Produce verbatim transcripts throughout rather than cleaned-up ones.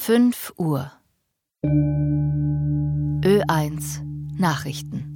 fünf Uhr. Ö eins Nachrichten.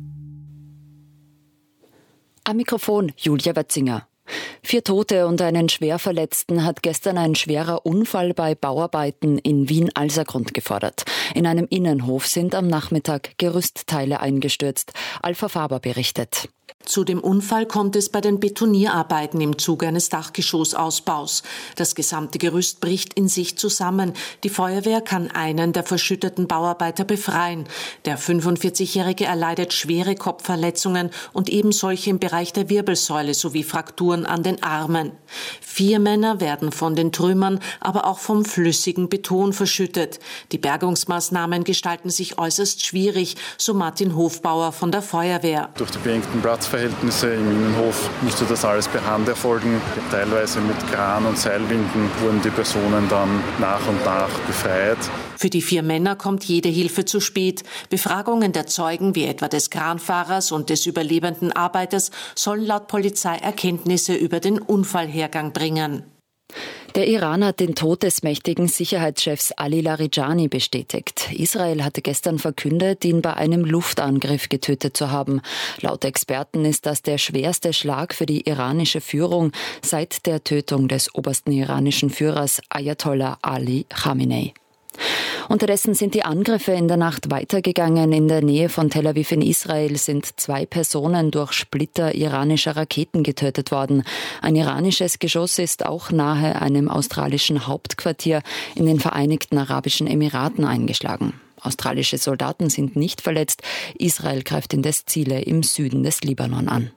Am Mikrofon Julia Wetzinger. Vier Tote und einen Schwerverletzten hat gestern ein schwerer Unfall bei Bauarbeiten in Wien-Alsergrund gefordert. In einem Innenhof sind am Nachmittag Gerüstteile eingestürzt. Alpha Faber berichtet. Zu dem Unfall kommt es bei den Betonierarbeiten im Zuge eines Dachgeschossausbaus. Das gesamte Gerüst bricht in sich zusammen. Die Feuerwehr kann einen der verschütteten Bauarbeiter befreien. Der fünfundvierzigjährige erleidet schwere Kopfverletzungen und eben solche im Bereich der Wirbelsäule sowie Frakturen an den Armen. Vier Männer werden von den Trümmern, aber auch vom flüssigen Beton verschüttet. Die Bergungsmaßnahmen gestalten sich äußerst schwierig, so Martin Hofbauer von der Feuerwehr. Durch die beengten Platzverhältnisse im Innenhof musste das alles per Hand erfolgen. Teilweise mit Kran und Seilwinden wurden die Personen dann nach und nach befreit. Für die vier Männer kommt jede Hilfe zu spät. Befragungen der Zeugen, wie etwa des Kranfahrers und des überlebenden Arbeiters, sollen laut Polizei Erkenntnisse über den Unfallhergang bringen. Der Iran hat den Tod des mächtigen Sicherheitschefs Ali Larijani bestätigt. Israel hatte gestern verkündet, ihn bei einem Luftangriff getötet zu haben. Laut Experten ist das der schwerste Schlag für die iranische Führung seit der Tötung des obersten iranischen Führers Ayatollah Ali Khamenei. Unterdessen sind die Angriffe in der Nacht weitergegangen. In der Nähe von Tel Aviv in Israel sind zwei Personen durch Splitter iranischer Raketen getötet worden. Ein iranisches Geschoss ist auch nahe einem australischen Hauptquartier in den Vereinigten Arabischen Emiraten eingeschlagen. Australische Soldaten sind nicht verletzt. Israel greift indes Ziele im Süden des Libanon an.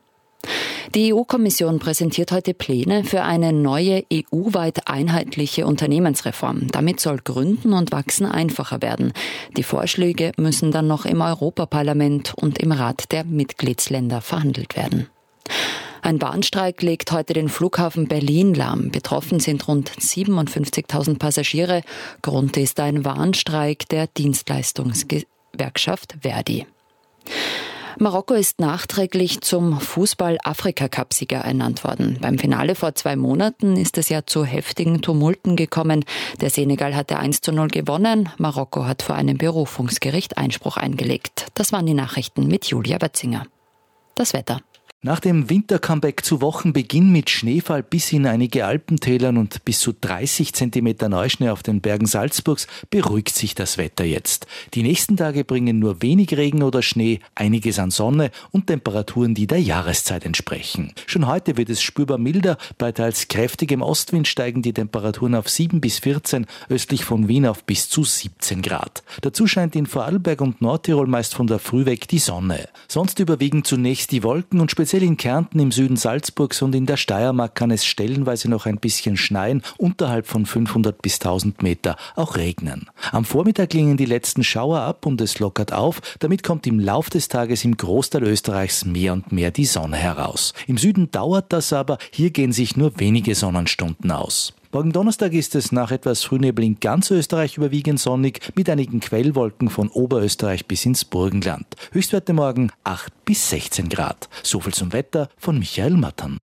Die E U-Kommission präsentiert heute Pläne für eine neue E U-weit einheitliche Unternehmensreform. Damit soll Gründen und Wachsen einfacher werden. Die Vorschläge müssen dann noch im Europaparlament und im Rat der Mitgliedsländer verhandelt werden. Ein Bahnstreik legt heute den Flughafen Berlin lahm. Betroffen sind rund siebenundfünfzigtausend Passagiere. Grund ist ein Warnstreik der Dienstleistungsgewerkschaft Verdi. Marokko ist nachträglich zum Fußball-Afrika-Cup-Sieger ernannt worden. Beim Finale vor zwei Monaten ist es ja zu heftigen Tumulten gekommen. Der Senegal hatte eins zu null gewonnen. Marokko hat vor einem Berufungsgericht Einspruch eingelegt. Das waren die Nachrichten mit Julia Wetzinger. Das Wetter. Nach dem Winter-Comeback zu Wochenbeginn mit Schneefall bis in einige Alpentälern und bis zu dreißig Zentimeter Neuschnee auf den Bergen Salzburgs beruhigt sich das Wetter jetzt. Die nächsten Tage bringen nur wenig Regen oder Schnee, einiges an Sonne und Temperaturen, die der Jahreszeit entsprechen. Schon heute wird es spürbar milder. Bei teils kräftigem Ostwind steigen die Temperaturen auf sieben bis vierzehn, östlich von Wien auf bis zu siebzehn Grad. Dazu scheint in Vorarlberg und Nordtirol meist von der Früh weg die Sonne. Sonst überwiegen zunächst die Wolken und speziell in Kärnten, im Süden Salzburgs und in der Steiermark kann es stellenweise noch ein bisschen schneien, unterhalb von fünfhundert bis tausend Meter auch regnen. Am Vormittag klingen die letzten Schauer ab und es lockert auf. Damit kommt im Lauf des Tages im Großteil Österreichs mehr und mehr die Sonne heraus. Im Süden dauert das aber, hier gehen sich nur wenige Sonnenstunden aus. Morgen Donnerstag ist es nach etwas Frühnebel in ganz Österreich überwiegend sonnig, mit einigen Quellwolken von Oberösterreich bis ins Burgenland. Höchstwerte morgen acht bis sechzehn Grad. So viel zum Wetter von Michael Mattern.